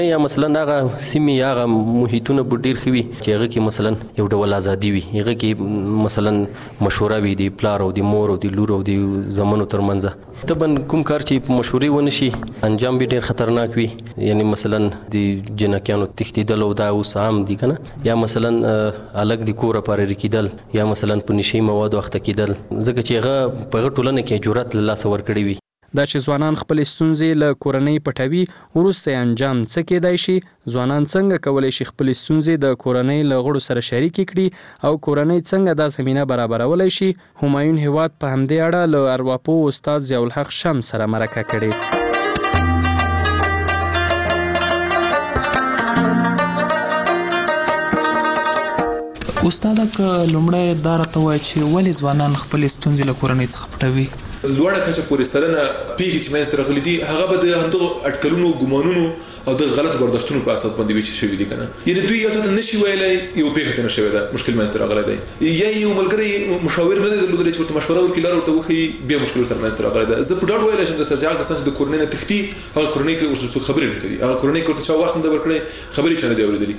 یا مثلا هغه سیمې هغه محیطونه به ډېر ښه وي چې هغه کې مثلا یو ډول ازادي وي، هغه کې مثلا مشوره وي د پلار او د مور او د لور او د زامنو ترمنځ. طبعا کوم کار چې په مشورې ونه شي انجام به ډېر خطرناک وي، یعنی مثلا د جنکیانو تښتېدل او دا اوس عام دي که نه، یا مثلا الګ د کوره پارېره کېدل، یا مثلا په نشي موادو اخته کېدل، ځکه چې هغه په هغه ټولنه کې جرأت له لاسه ورکړی وي. دا چې ځوانان خپل ستونزې له کورنۍ پټوي، وروسته انجام څه کېدای شي؟ ځوانان څنګه کولی شي خپل ستونزې د کورنۍ له غړو سره شریکې کړي او کورنۍ څنګه دا زمینه برابرولی شي؟ همایون هیواد په همدې اړه له ارواپوه استاد ضیاء الحق شمس سره مرکه کړې. استاد که لومړی دا راته وایي چې ولې ځوانان خپل ستونزې له کورنۍ څخه پټوي؟ لوړه کچه پورې سلنه پیښې چې منځته راغلي دي هغه به د همدغو اټکلونو، ګمانونو او د غلط برداشتونو په اساس باندې وي چې شوي دي که نه. یعنې دوی یو څه ته نشي ویلی، یو پیښه ته نه شوې ده، مشکل منځته راغلی دی، یا یو ملګری مشاور نه دی درلودلی چې ورته مشوره ورکړي، لاره ورته وښیي، بیا مشکل ورسره منځته راغلی ده. زه په ډاډ ویلی شم درسره چې هغه کسان چې د کورنۍ نه تښتي هغه کورنۍ کې ورسره څوک خبرې نه کوي، هغه کورنۍ کې ورته چا وخت نه دی ورکړی، خبرې چا نه دی اورېدلي.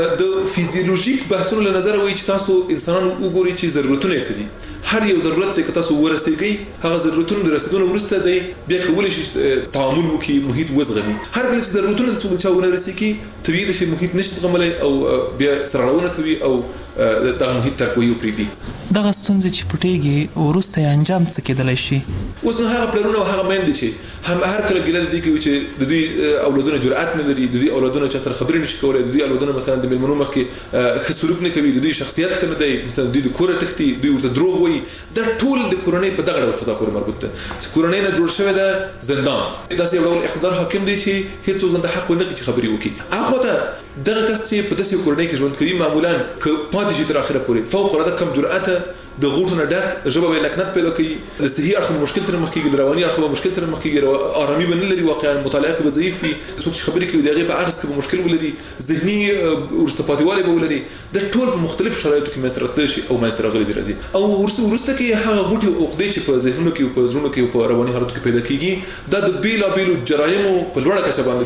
د فیزیولوژیک بحثونو له نظره وایي چې تاسو انسانان وګورئ چې ضرورتونه یې څه دي. هر یو ضرورت دی که تاسو ورسېږئ، هغه ضرورتونه د رسېدو نه وروسته دی بیا کولی شي تعامل وکړي، محیط وزغمي. هر کله چې ضرورتونه د څوک د چا ونه رسېږي، طبیعي ده چې محیط نشي زغملی او بیا سرغړونه کوي او دغه محیط ترک وهي او پرېږدي. دغه ستونزې چې پټېږي وروسته یې انجام څه کېدلی شي؟ اوس نو هغه پلرونه او هغه میندې چې هر کله ګیله د دې کوي چې د دوی اولادونه جرأت نه لري، د دوی اولادونه چا سره خبرې نشي کولی، د دوی اولادونه مثلا د مېلمنو مخکې ښه سلوک نه کوي، د دوی شخصیت ښه نه دی، مثلا دوی د کوره تښتي، دوی ورته دروغ وایي. دا ټول د کورنۍ په دغه ډول فضا پورې مربوط ده چې کورنۍ نه جوړ شوی ده زندان، داسې یو ډول اقتدار حاکم دی چې هېڅوک ځان ته حق ونه کړي چې خبرې وکړي. هغه ته دغه کس چې په داسې یو کورنۍ کې ژوند کوي معمولا که پاتې شي تر اخره پورې فوق العاده کم جرأته، د غوټو نه ډک، ژبه به یې لکنت پیدا کوي، د صحي اړخ به مشکل سره مخ کېږي، د رواني اړخ به مشکل سره مخ کېږي، ارامي به نه لري، واقعا مطالعه کې به ضعیف وي، څوک چې خبرې کوي د هغې په اخذ کې به مشکل ولري، ذهني وروسته پاتېوالی به ولري. دا ټول په مختلفو شرایطو کې منځته راتللی شي او منځته راغلي دي راځي. او وروسته کې هغه غوټې او عقدې چې په ذهنونو کې او په زړونو کې او په رواني حالاتو کې پیدا کېږي، دا د بېلابېلو جرایمو په لوړه کچه باندې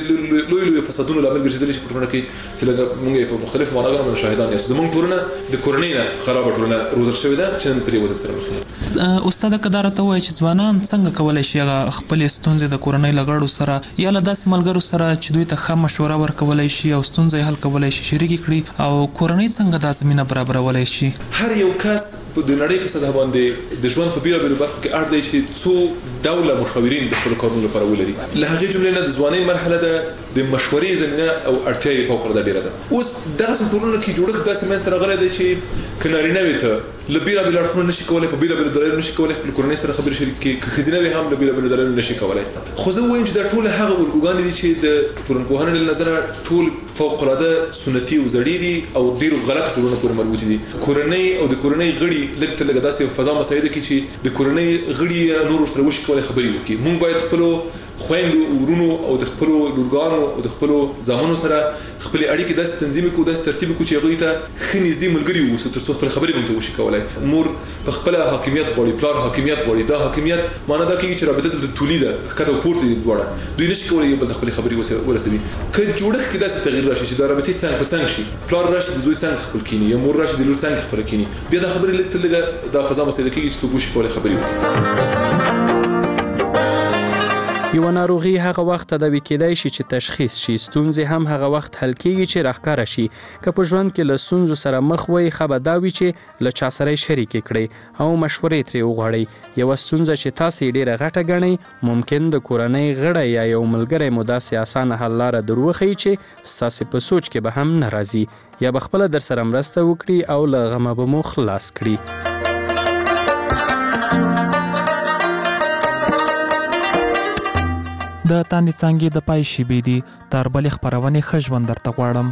د لویو فسادونو لامل ګرځېدلی شي په ټولنه کې چې لکه موږ یې په مختلفو معناګانو باندې شاهدان یاست. زموږ ټولنه د کورنۍ نه خرابه ټولنه روزل شوې ده چې نن په دې وضعیت سره مخ ده. استاد که دا راته وایي چې ځوانان څنګه کولی شي هغه خپلې ستونزې د کورنۍ له غړو سره یا له داسې ملګرو سره چې دوی ته ښه مشوره ورکولی شي او ستونزه یې حل کولی شي شریکې کړي، او کورنۍ څنګه دا زمینه برابرولی شي؟ هر یو کس د نړۍ په سطحه باندې د ژوند په بېلابېلو برخو کې اړ دی چې څو ډوله مشاورین د خپلو کارونو لپاره ولري. له هغې جملې نه د ځوانۍ مرحله ده، د مشورې زمینه او اړتیا یې فوق العاده ډېره ده. اوس دغسې ټولنو کې جوړښت داسې منځته راغلی دی چې که نارینه وي ته له بېلابېلو اړخونو نشي کولی، په بېلابېلو دلایلو نشي کولی خپل کورنۍ سره خبرې شریک کړي، که ښځینه وي هم له بېلابېلو دلایلو نشي کولی. خو زه ووایم چې دا ټول هغه الګوګانې دي چې د ټولنپوهنې له نظره ټول فوق العاده سنتي او زړې دي او ډېرو غلطو ټولنو پورې مربوطې دي. کورنۍ او د کورنۍ غړي لږ تر لږه داسې فضا مساعده کړي چې د کورنۍ غړي نور ورسره وشي کولی خبرې وکړي. موږ باید خپلو خویندو، ورونو او د خپلو لورګانو او د خپلو زامنو سره خپلې اړیکې داسې تنظیم کړو، داسې ترتیب کړو چې هغوی ته ښه نږدې ملګري واوسو تر څو خپلې خبرې موږ ته وشي کولی. مور په خپله حاکمیت غواړي، پلار حاکمیت غواړي. دا حاکمیت معنا دا کېږي چې رابطه دلته طولي ده، ښکته او پورته دي دواړه، دوی نشي کولی یو بل ته خپلې خبرې ورسوي. که جوړښت کې داسې تغییر راشي چې دا رابطې څنګ په څنګ شي، پلار راشي د زوی څنګ خپل کیني، یا مور راشي د لور څنګ خپله کیني، بیا دا خبرې لږ تر لږه دا فضا مساعده کېږي چې څوک وشي کولی خبرې وکړي. یوه ناروغي هغه وخت تداوي کېدای شي چې تشخیص شي، ستونزې هم هغه وخت حل کېږي چې راښکاره شي. که په ژوند کې له ستونزو سره مخ وئ، ښه به دا وي چې له چا سره یې شریکې کړئ او مشورې ترې وغواړئ. یوه ستونزه چې تاسې یې ډېره غټه ګڼئ، ممکن د کورنۍ غړی یا یو ملګری مو داسې اسانه حل لاره در وښیي چې ستاسې په سوچ کې به هم نه راځي، یا به خپله در سره مرسته وکړي او له غمه به مو خلاص کړي. د تاندې څانګې د پای شیبې دي، تر بلې خپرونې ښه ژوند درته غواړم.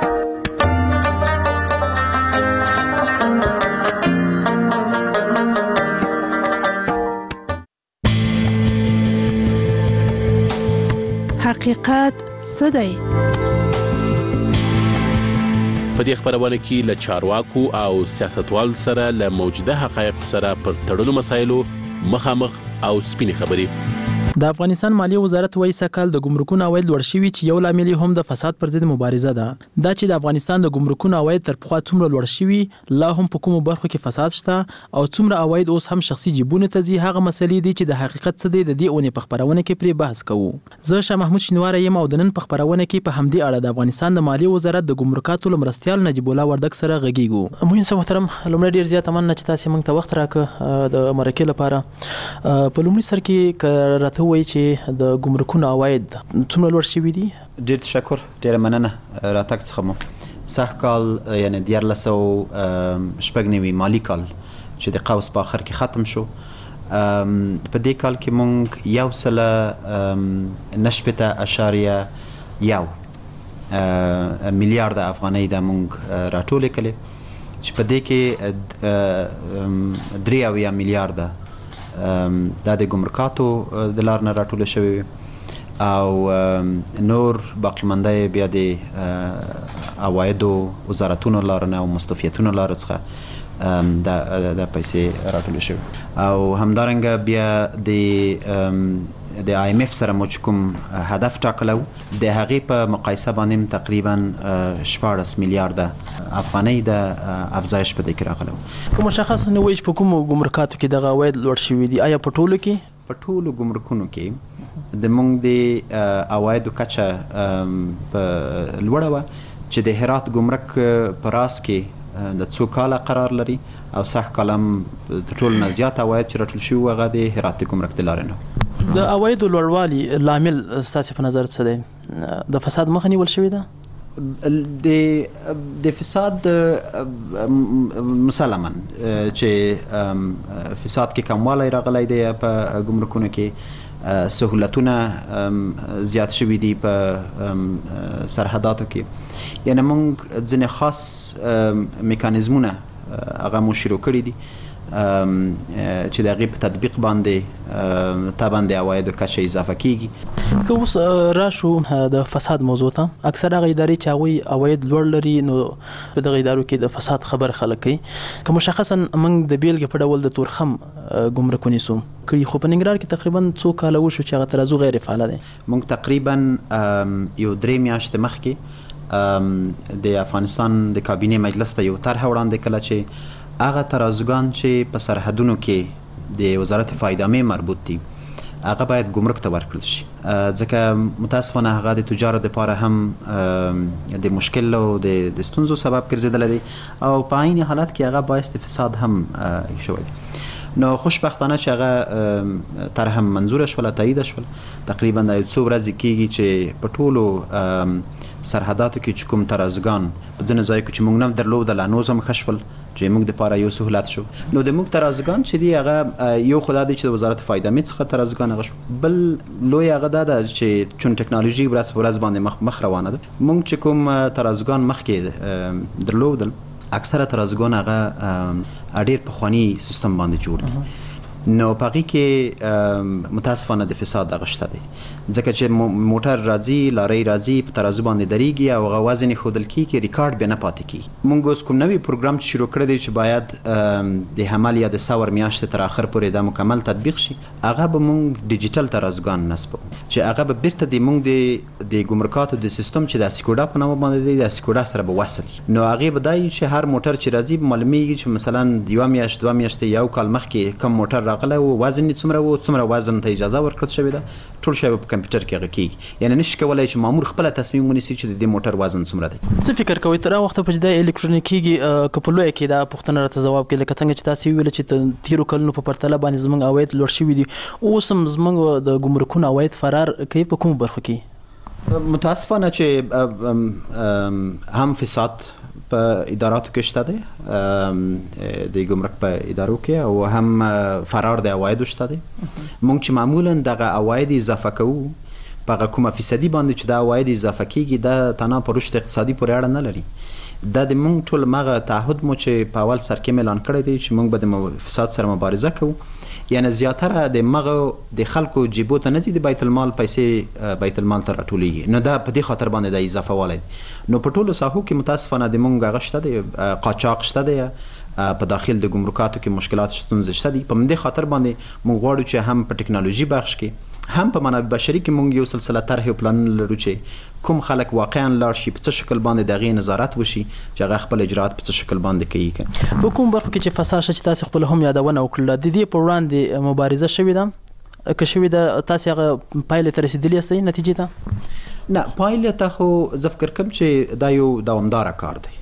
حقیقت څه دی؟ په دې خپرونه کې له چارواکو او سیاستوالو سره له موجوده حقایقو سره پر تړلو مسایلو مخامخ او سپینې خبرې. د افغانستان مالیه وزارت وایي سږ د ګمرکونو عواید لوړ شوي چې یو لامل هم د فساد پر ضد مبارزه ده. دا چې د افغانستان د ګمرکونو عواید تر پخوا څومره لوړ شوي، لا هم په کومو برخو کې فساد شته او څومره عواید اوس هم شخصي جیبونو ته ځي، هغه مسلې دي چې د حقیقت څه دی د دې اونۍ په خپرونه کې پرې بحث کوو. زه شاه محمود شینواری یم او د نن په خپرونه کې په همدې اړه د افغانستان د مالیې وزارت د ګمرکاتو له مرستیال نجیب الله وردګ سره غږیږو. مهین صاحب محترم، لومړی ډېر زیات مننه چې تاسو موږ ته وخت راکړ د مرکې لپاره. په لومړي سر کې راته وایي چې د ګمرکونو عواید څومره لوړ شوي دي؟ ډېر تشکر، ډېره مننه راتګ څخه مو. سږ کال یعنې 1496 مالي کال چې د قوس په آخر کې ختم شو، په دې کال کې مونږ 1.1 میلیارد افغانۍ د مونږ راټولې کړې چې په دې کې 3 میلیارد دا د ګمرکاتو د لار نه راټوله شوی او نور باقی مانده بیا د عوایدو وزارتونو لار نه او مستوفیتونو لار څخه د پیسې راټوله شوی او همدارنګه بیا د IMF سره مو چې کوم هدف ټاکلی و د هغې په مقایسه باندې تقریبا 14 میلیارد افغانۍ د افزایش په دې کې راغلی و. که مشخص نه وایي چې په کومو ګمرکاتو کې دغه عواید لوړ شوي دي، آیا په ټولو کې؟ په ټولو ګمرکونو کې د موږ د عوایدو کچه په لوړه وه چې د هرات ګمرک په راس کې د څو کاله قرار لري او سږ کال هم د ټولو نه زیات عواید چې راټول شوي هغه د هرات د ګمرک د لارې نه. د عوایدو لوړوالي لامل ستاسو په نظر څه دی؟ د فساد مخه نیول شوې ده؟ د فساد مسلما چې فساد کې کموالی راغلی دی په ګمرکونو کې، سهولتونه زیات شوي دي په سرحداتو کې، یعنې موږ ځینې خاص میکانیزمونه هغه مو شروع کړي دي چې د هغې په تطبیق باندې طبعا د عوایدو کچه اضافه کیږي. که اوس راشو د فساد موضوع ته، اکثر هغه ادارې چې هغوی عواید لوړ لري نو په دغه ادارو کې د فساد خبر خلک کوي. که مشخصا موږ د بیلګې په ډول د تورخم ګمرک ونیسو کړي، خو په ننګرهار کې تقریبا څو کاله وشو چې هغه ترازو غیر فعاله دی. موږ تقریبا یو 3 میاشتې مخکې د افغانستان د کابینې مجلس ته یو طرحه وړاندې کړه چې هغه ترازوګان چې په سرحدونو کې د وزارت فایدامې مربوط دي هغه باید ګمرک ته ورکړل شي، ځکه متاسفانه هغه د تجارو دپاره هم د مشکل او د ستونزو سبب ګرځېدلی دی او په عین حالت کې هغه باعث د فساد هم شوی دی. نو خوشبختانه چې هغه طرح هم منظوره شوله، تایید شوله. تقریبا د یو څو ورځې کېږي چې په ټولو سرحداتو کې چې کوم ترازوګان په ځینو ځایو کې چې موږ نه درلودل نوز هم ښه شول چې موږ دپاره یو سهولت شو. نو د موږ ترازوګان چې دي هغه یو خو دا دی چې د وزارت فایدامې څخه ترازوګان هغه شو، بل لوی هغه دا ده چې چون ټکنالوژي ورځ په ورځ باندې مخ روانه ده، موږ چې کوم ترازوګان مخکې درلودل اکثره ترازوګان هغه ډېر پخواني سیستم باندې جوړ دي، نو په هغې کې متاسفانه د فساد دغه شته دی، ځکه چې موټر راځي، لارۍ راځي، په ترازو باندې درېږي او هغه وزن یې ښودل کېږي، ریکارډ بیا نه پاتې کېږي. موږ اوس کوم نوی پروګرام چې شروع کړی دی چې باید د حمل یا د ثور میاشتې تر اخر پورې دا مکمل تطبیق شي، هغه به موږ ډیجیټل ترازوګان نصبو چې هغه به بیرته د موږ د ګمرکاتو د سیستم چې د اسیکوډا په نامه باندې دی د اسیکوډا سره به وصل، نو هغې به دا وي چې هر موټر چې راځي به معلومیږي چې مثلا 1 میاشت 2 میاشتې یو کال مخکې کم موټر راغلی و، وزن یې څومره و، څومره وزن ته اجازه ورکړل شوې ده، ټول شی به په کمپیوټر کې هغه کېږي، یعنې نشي کولی چې مامور خپله تصمیم ونیسي چې د دې موټر وزن څومره دی. څه فکر کوئ تر هغه وخته پورې دا الکترونیک کېږي که په لویه کې دا پوښتنه راته ځواب کړي، لکه څنګه چې تاسو ویل چې تیرو کلونو په پرتله باندې زموږ عواید لوړ شوي دي، اوس هم زموږ د ګمرکونو عواید فرار کوي په کومو برخو کې؟ متاسفانه چې هم فساد په اداراتو کې شته دی، د ګمرک په ادارو کې، او هم فرار د عوایدو شته دی. موږ چې معمولا دغه عواید اضافه کوو په هغه کومه فیصدي باندې چې دا عواید اضافه کېږي دا تنها په رشد اقتصادي پورې اړه نه لري، دا د موږ ټول مغه تعهد مو چې په اول سر کې اعلان کړی دی چې موږ به د فساد سره مبارزه کوو، یعنی زیاتره د مغه د خلکو جیبو ته نه ځي، د بیت المال پیسې بیت المال ته راټولیږي، نو دا په دې خاطر باندې د اضافه والی دی. نو په ټولو ساحو کې متاسفانه د موږ هغه شته دی، قاچاق شته دی، په داخل د ګمرکاتو کې مشکلات ستونزې شته دي، په همدې خاطر باندې موږ غواړو چې هم په ټکنالوژي بخش کې هم په منابع بشري کې موږ یو سلسله طرح او پلان لرو چې کوم خلک واقعا لاړ شي په څه شکل باندې دغه نظارت وشي چې هغه خپل اجرات په څه شکل باندې کوي. په کوم برخو کې چې فساد شته تاسو خپل هم یادونه وکړه د دې پر وړاندې مبارزه شوې ده که شوې ده تاسو هغه پایلې ته رسیدلی یاستئ نتیجې ته؟ نه پایلې ته خو زه فکر کوم چې دا یو دوامدار کار دی.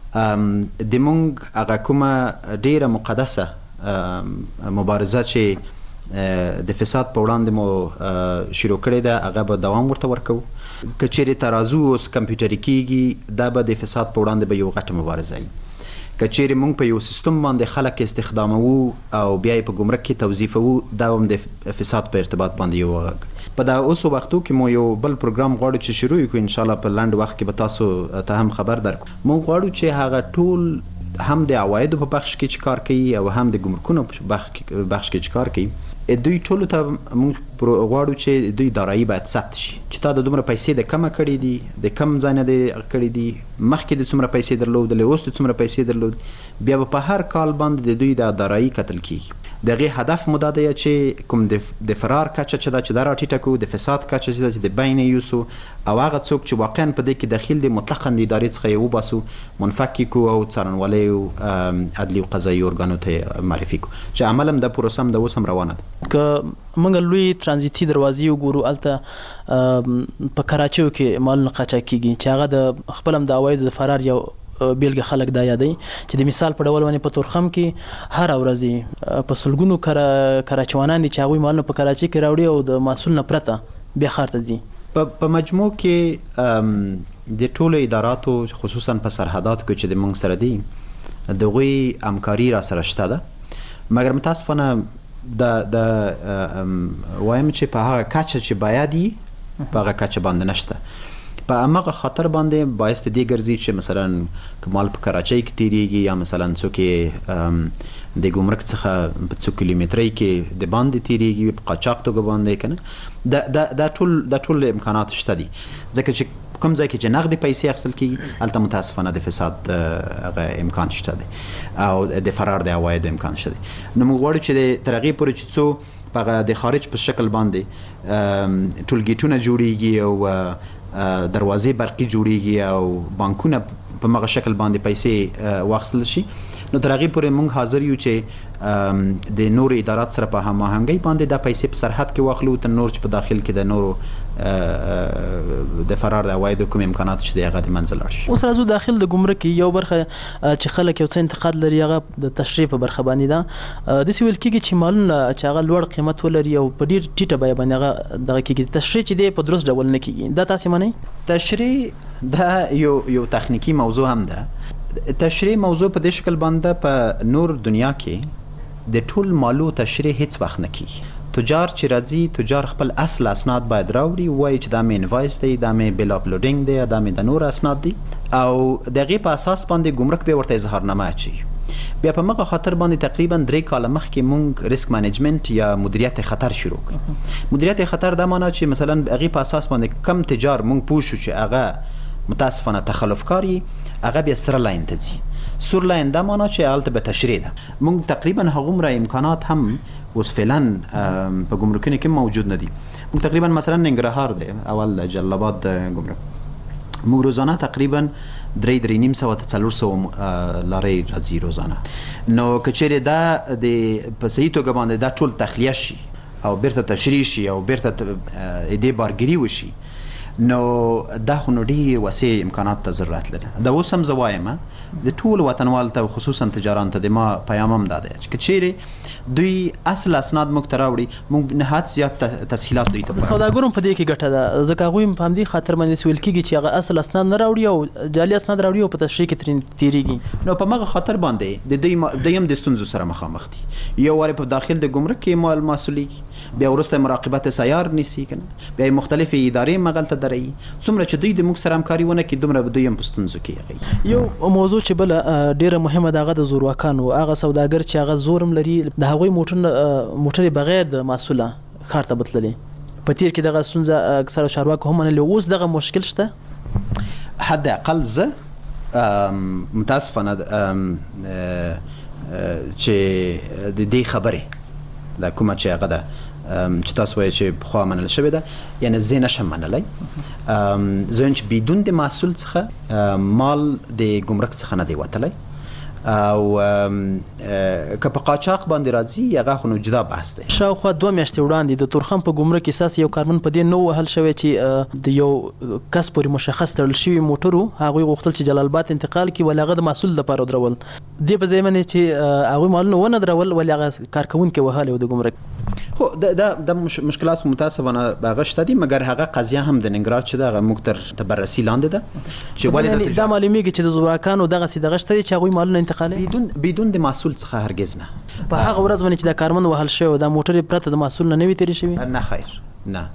د مونږ هغه کومه ډیره مقدسه مبارزه چې د فساد په وړاندې مو شروع کړې ده هغه به دوام ورته ورکو. که چیرې ترازو اوس کمپیوټري کیږي دا به د فساد په وړاندې به یو غټه مبارزه وي. که چیرې مونږ په یو سیستم باندې خلک استخداموو او بیا یې په ګمرک کې توظیفوو دا هم د فساد په ارتباط باندې یو غږ. په دا اوسو وختو کې مو یو بل پروګرام غواړو چې شروع کړو ان شاء الله په لاند وخت کې به تاسو ته هم خبر درکو. مونږ غواړو چې هغه ټول هم د عوایدو په بخش کې کار کوي او هم د ګمرکونو په بخش کې کار کوي. دوی ټول ته موږ غواړو چې دوی دارایی باید ثبت شي چې تا د دومره پیسې د کمه کړې دي د کم ځای نه د کړې دي مخکې د څومره پیسې درلودلې اوس د څومره پیسې درلود بیا په هر کال باندې د دوی د دارایی کتل کیږي. دغه هدف مو دا دی چې کوم د فرار کچه چې دا چې دا راټیټه کو د فساد کچه چې د بین یوسو او هغه څوک چې واقعا په دې کې داخل دي مطلقاً د ادارې څخه یو باسو منفک کو او څارنوالۍ او عدلي او قضایي ارګانو ته معرفي کو چې عملم د پروسم د اوسم روانه ده. که موږ لوی ترانزیتي دروازې وګورو الته په کراچیو کې مالونه قاچاق کیږي چې هغه د خپلم د عوایدو د فرار یو بیلګه خلک دا یادوي چې د مثال په ډول باندې په تورخم کې هر ورځ په سلګونو کراچوانان دي چې هغوی مالونه په کراچي کې راوړي او د محصول نه پرته بیا ښار ته ځي. په مجموع کې د ټولو اداراتو خصوصا په سرحداتو کې چې د موږ سره دي دغوی همکاري را سره شته ده مګر متاسفانه د وایم چې په هغه کچه چې باید وي په هغه کچه باندې نشته. په هماغه خاطر باندې باعث دې ګرځي چې مثلا کمال په کراچۍ کې تیریږي یا مثلا څوک د ګمرک څخه په 2 کیلومترۍ کې د باندې تیریږي په قاچاق توګه باندې کنه دا ټول امکانات شته دي ځکه چې کوم ځای کې چې نغدي پیسې اخیستل کیږي هلته متاسفانه د فساد هغه امکان شته دی او د فرار د عوایدو امکان شته دی. نو موږ غواړو چې تر هغې پورې چې څو په د خارج په شکل باندې ټولګیټونه جوړیږي او دروازې برقي جوړیږي او بانکونه په مغه شکل باندې پیسې واخیستل شي نو تر هغې پورې موږ حاضر یو چې د نورو ادارات سره په هماهنګۍ باندې دا پیسې په سرحد کې واخلو تر نور چې په داخل کې د نورو د فرار د عوایدو کوم امکانات چې دی هغه د منځ لاړ شي. اوس راځو داخل د ګمرک یو برخه چې خلک یو څه انتقاد لري هغه د تشریح په برخه باندې ده. داسې ویل کېږي چې مالونه چې هغه لوړ قیمت ولري او په ډېر ټیټه بیه باندې هغه دغه کېږي تشریح چې دی په درست ډول نه کېږي دا تاسې منئ؟ تشریح دا یو تخنیکی موضوع هم ده. تشریح موضوع په دې شکل باندې په نور دنیا کې د ټول مالو تشریح هیڅ وخت نه کېږي. تجار چې راځي تجار خپل اصل اسناد باید راوړي وایي چې دا مې انوایس دی دا مې بیل اپلوډینګ دی دا مې د نور اسناد دي او د هغې په اساس باندې ګمرک به ورته اظهارنامه اچوي. بیا په مغه خاطر باندې تقریبا 3 کاله مخکې مونږ ریسک مانجمنت یا مدیریت خطر شروع کړو. مدیریت خطر دا معنی چې مثلا هغې په اساس باندې کم تجار مونږ پوه شو چې هغه متاسفانه تخلف کاری هغه بیا سره لاین ته ځي. سور لاین دا معنی چې هلته به تشریح ده. مونږ تقریبا هغومره امکانات هم اوس فعلا په ګمرکونو کې موجود نه دي. موږ تقریبا مثلا ننګرهار دی اول جلال آباد ګمرک موږ روزانه تقریبا 3.5 سوه ته 400 لارۍ راځي روزانه. نو که چیرې دا د په صحیح توګه باندې دا ټول تخلیه شي او بیرته تشریح شي او بیرته دې بارګري وشي نو دا خو نو ډېرې وسیع امکانات ته ضرورت لري. دا اوس هم زه وایم د ټول وطنوالو ته خصوصا تجارانو ته د ما پیام هم دا دی چې که چیرې دوی اصل اسناد موږ ته راوړي موږ نهایت زیات تسهیلات دوی ته د سوداګرو په دې کې ګټه ده ځکه هغوی په همدې خاطر باندې ویل کېږي چې هغه اصل اسناد نه راوړي او جعلي اسناد راوړي او په تشریح کې تېرېږي. نو په مغه خاطر باندې دوی هم د ستونزو سره مخامخ دي. یو وارې په داخل د ګمرک کې مال مسؤلیږي بیا وروسته مراقبت سیار نیسي کنه بیا مختلفې ادارې مغلته دري څومره چې دوی د موږ سره همکاري ونه کړي دومره دوی هم په ستونزو کې یو موضوع چې بله ډیره مهمه ده هغه د زورواکانو هغه سوداګر چې هغه زور هم لري د هغوی موټرې بغیر د محصوله ښار ته بتللي په تیر کې دغه ستونزه اکثره چارواکو هم منلې اوس دغه مشکل شته. حد اقل زه متاسفانه چې د دې خبرې دا کومه چې هغه ده چې تاسو وایئ چې پخوا منل شوې ده، یعنې زه نشم منلی. زه چې بدون د محصول څخه مال د ګمرک څخه نه دی وتلی، او که په قاچاق باندې راځي هغه خو نو جدا بحث دی. شاوخوا 2 میاشتې وړاندې د تورخم په ګمرک اساس یو کارمن په دې نو وهل شوی چې د یو کس پورې مشخص تړل شوي موټرو هغوی غوښتل چې جلال آباد انتقال کړي، ولې هغه د محصول لپاره درول. دې په ځای باندې چې هغوی مالونه ونه درول، ولې هغه کارکوونکي وهلی و د ګمرک. خو د مشکلات متاسفانه هغه شته دي، مګر هغه قضیه هم د ننګرهار چې ده هغه موږ تر بررسي لاندې ده چې ولې دا معلومیږي چې د زورواکانو دغسې دغه شته دي چې هغوی مالونه انتقالوي بدون د محصول څخه هرګز نه. په هغه ورځ باندې چې دا کارمن وهل شوی دا موټر یې پرته د محصول نه نه وي تېرې شوي؟ نه خیر، نه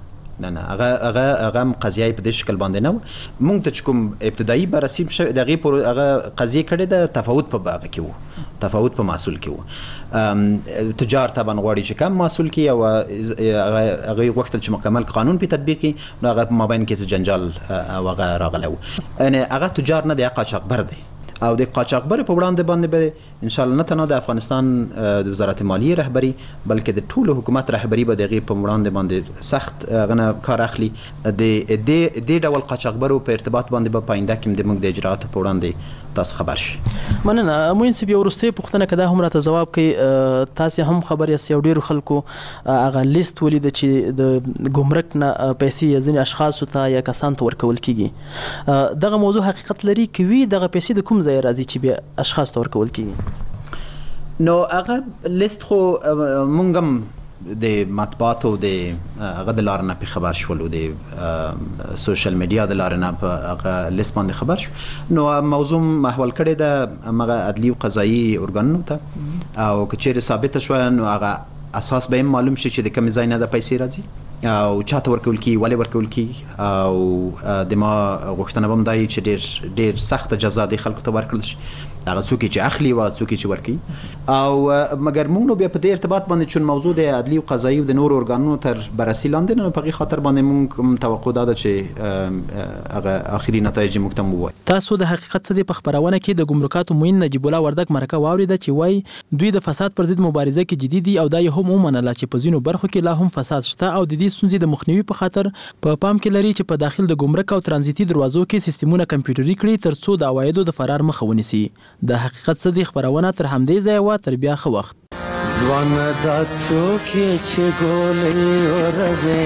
هغه قضیه په دې شکل باندې نه و. موږ ته چې کوم ابتدایي بررسي د هغې هغه قضیه کړې ده، تفاوت په هغه کې و، تفاوت په محصول کې و. تجار طبعا غواړي چې کم محصول کړي، او هغه غوښتل چې مکمل قانون په تطبیق کړي، نو هغه په مابین کې جنجال او هغه راغلی و. یعنې هغه تجار نه دی، قاچاقبر دی، او د قاچاقبر په وړاندې باندې به ان شاء الله نه تنها د افغانستان د وزارت مالیې رهبری بلکې د ټولو حکومت رهبری به د هغې په وړاندې باندې سخت غنه کار اخلي. د دې ډول قاچاقبرو په ارتباط باندې به په آینده کې موږ د اجرااتو په وړاندې تاسو خبر شي. مننه. موین صاحب، یو وروستۍ پوښتنه که دا هم راته ځواب کوي، تاسې هم خبر یاست یو ډېرو خلکو هغه لیست ولیده چې د ګمرک نه پیسې ځینې اشخاصو ته یا کسانو ته ورکول کېږي. دغه موضوع حقیقت لري که وي دغه پیسې د کوم ځای راځي چې بیا اشخاص ته ورکول کېږي؟ نو هغه لیست خو مونږ هم د مطبوعاتو د هغه د لارې نه پې خبر شولو، د سوشل میډیا د لارې نه په هغه لیست باندې خبر شو. نو موضوع محول کړې ده هغه عدلي او قضایي ارګانونو ته، او که چیرې ثابته شوه نو هغه اساس به هم معلوم شي چې د کوم ځای نه د پیسې راځي او چاته ورکول کیږي، ولې ورکول کیږي، او د ما غوښتنه به هم دا وي چې ډېر سخته جزا د خلکو ته ورکړل شي، هغه څوک چې اخلي او څوک چې ورکوي. او مګر موږ نو بیا په دې ارتباط باندې چون موضوع د عدلي او قضایي او د نورو ارګانونو تر بررسي لاندې نه، په هغې خاطر باندې موږ توقع دا ده چې هغه آخري نتایج موږ ته ووایي. تاسو د حقیقت څه دی په خپرونه کې د ګمرکاتو معین نجیب الله وردګ مرکه واورېده چې وایي دوی د فساد پر ضد مبارزه کې جدي دي، او دا یې هم ومنله چې په ځینو برخو کې لا هم فساد شته، او د دې ستونزې د مخنیوي په خاطر په پام کې لري چې په داخل د ګمرک او ترانزیتي دروازو کې سیستمونه کمپیوټري کړي تر څو د عوایدو د فرار مخه ونیسي. د حقیقت څه دی خپرونه تر همدې ځایه وه، تر بیا ښه وخت. ځوانه دا څوک یې چې ګولۍ اوروې،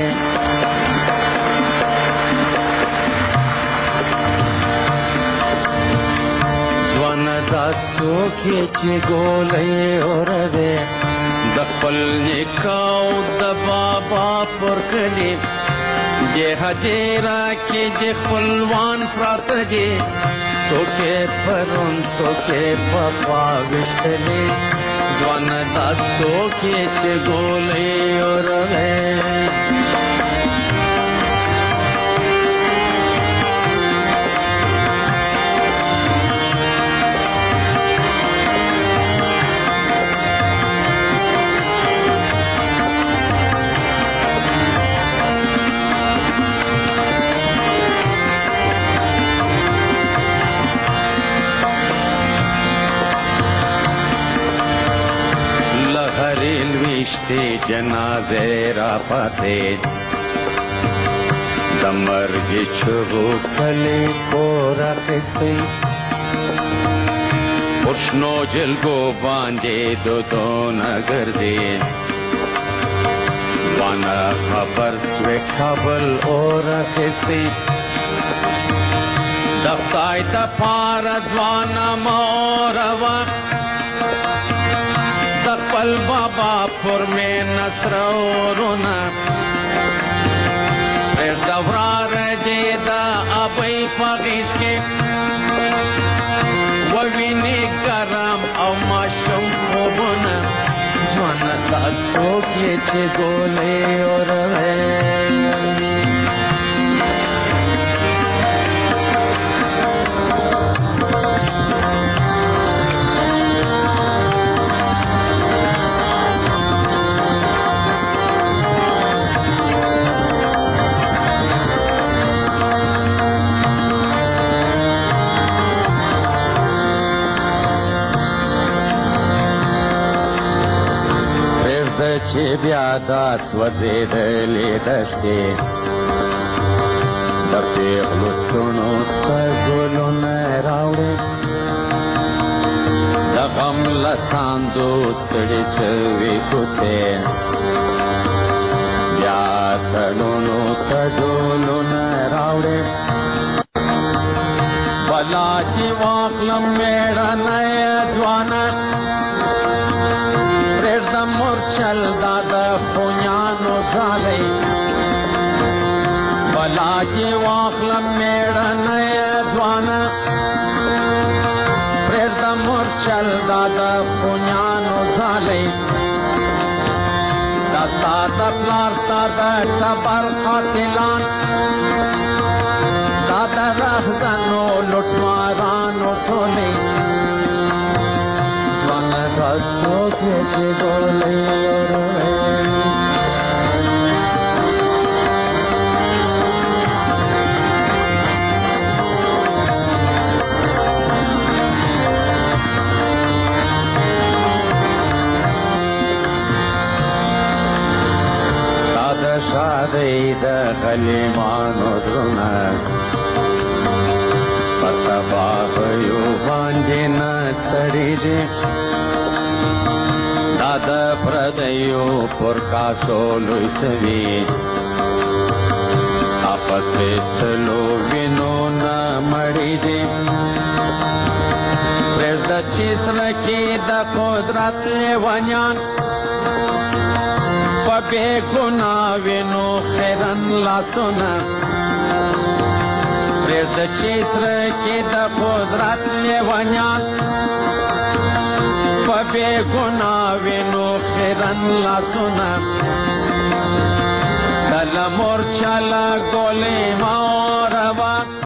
ځوانه دا څوک یې چې ګولۍ اوروې، د خپل نیکه او د بابا پر کلي دې هدیره کې د خپلوان پراته دي، څوک یې پرون څوک یې پخوا ویشتلي، ځوانه دا څوک یې چې ګولۍ اوروې. ویشتی جنازې را پاتې، د مرګ چغو کلي پور اخیستی، پر شنو جلګو باندې دودونه ګرځي، وانه خبر سوی کابل اور اخیستی، د خدای دپاره ځوانه موروا، د خپل بابا پر مې نسرورونه، پرېږده وراره دې د ابۍ په غېږ کې ووینې ګرم او ماشوم خوبونه، ځوانه دا څوک یې چې ګولۍ اوروې. چې بیا دا سوځېدلې دښتې د پېغلو څڼو ته ګلونه راوړې د غم له ساندو ستړې سوې کوڅې بیا تړونو ته ډولونه راوړې بلا دې واخلم مېړنی ځوانه پرېږدم مورچل دا د خونیانو ځالۍ بلا دې واخلم مېړنی ځوانه پرېږدم مورچل دا د خونیانو ځالۍ دا ستا د پلار ستا د ټبر قاتلان دا د رهزنو لوټمارانو ټولۍ ځوانه دا څوک یې چې ګولۍ اوروي شادۍ د غلیمانو زړونه په تباهیو باندې نه سړېږي دا د پردیو پر کاسو لوی سوي ستا په سپېڅلو وینو نه مړېږي پرېږده چې زړه کې د قدرت لیونیان په بې ګناه وینو خیرن لاسونه پرېږده چې زړه کې د قدرت لیونیان په بې ګناه وینو خیرن لاسونه کله مورچله ګولۍ مه اوروه